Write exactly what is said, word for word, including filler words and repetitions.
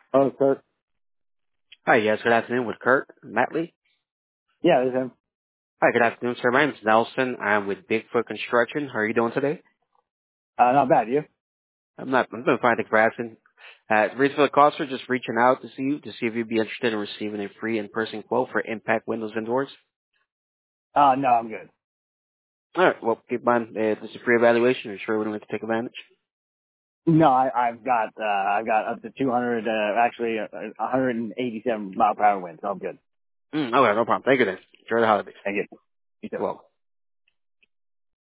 Oh, sir. Hi, yes, good afternoon with Kurt Matley. Yeah, this is him. Hi, good afternoon, sir. My name is Nelson. I'm with Bigfoot Construction. How are you doing today? Uh, not bad, you? I'm not, I'm doing fine, thanks for asking. Uh, the reason for the call, sir, just reaching out to see you to see if you'd be interested in receiving a free in-person quote for impact windows and doors. Uh, no, I'm good. All right, well, keep in mind, uh, this is a free evaluation. Are you sure we don't have to take advantage? No, I, I've got, uh, I've got up to two hundred, uh, actually, uh, one hundred eighty-seven mile per hour wind, so I'm good. Mm, okay, no problem. Thank you then. Enjoy the holidays. Thank you. You too. Well.